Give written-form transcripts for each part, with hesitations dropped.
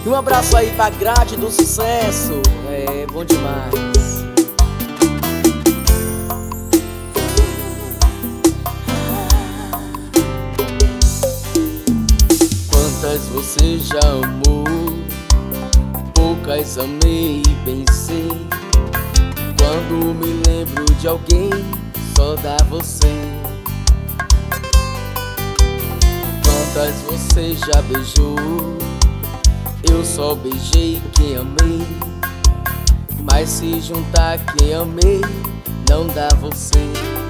E um abraço aí pra grade do sucesso. É bom demais. Quantas você já amou, poucas amei e pensei. Quando me lembro de alguém, só dá você. Quantas você já beijou, eu só beijei quem amei. Mas se juntar quem amei, não dá você.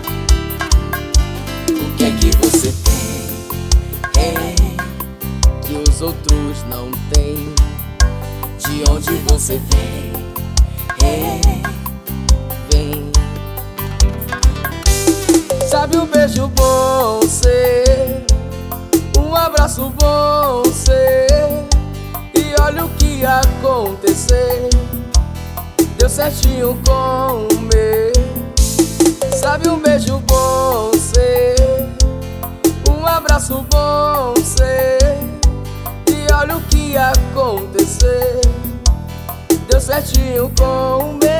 O que é que você tem que os outros não têm? De onde você vem, vem. Sabe um beijo bom ser, um abraço bom ser, e olha o que ia acontecer, deu certinho com o meu. Sabe um beijo bom ser, um abraço bom ser, e olha o que ia acontecer, deu certinho com o meu.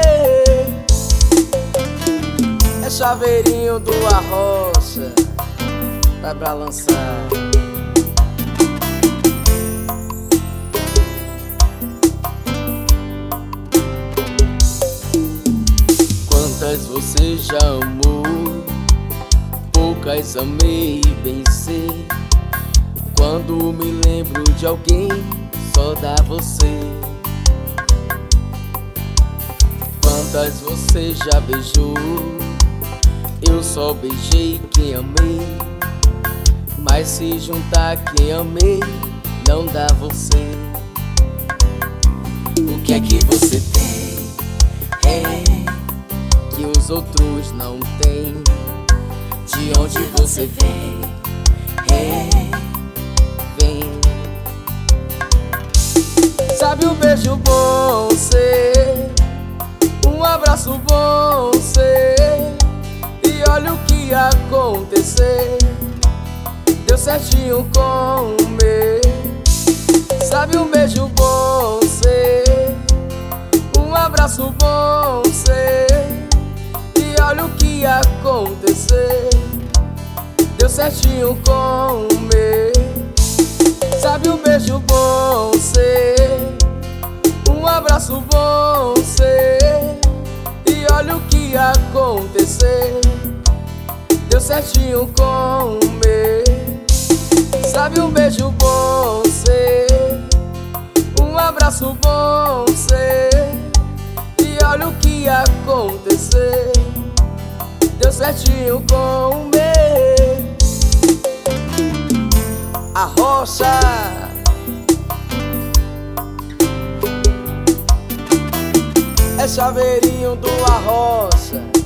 É Chaveirinho do Arrocha, vai pra lançar. Quantas você já amou, poucas amei e bem sei. Quando me lembro de alguém, só dá você. Quantas você já beijou, eu só beijei quem amei. Mas se juntar quem amei, não dá você. O que é que você tem que os outros não têm? De onde você vem, vem. Sabe um beijo bom ser, um abraço bom ser, e olha o que ia acontecer, deu certinho com o meu. Sabe um beijo bom ser, um abraço bom ser, e olha o que ia acontecer, deu certinho com o meu. Sabe um beijo bom ser, um abraço bom ser, e olha o que ia acontecer, deu certinho com o meu. Sabe um beijo bom ser, um abraço bom ser, e olha o que ia acontecer, deu certinho com o meu. Arrocha, é Chaveirinho do Arrocha.